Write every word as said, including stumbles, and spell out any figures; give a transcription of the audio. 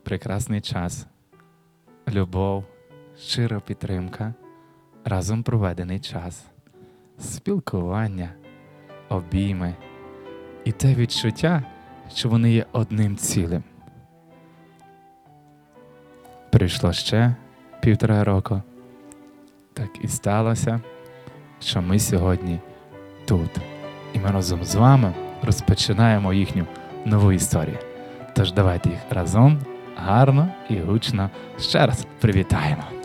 прекрасний час. Любов, щира підтримка, разом проведений час, спілкування, обійми і те відчуття, що вони є одним цілим. Прийшло ще півтора року. Так і сталося, що ми сьогодні тут. І ми разом з вами розпочинаємо їхню нову історію. Тож давайте їх разом гарно і гучно ще раз привітаємо.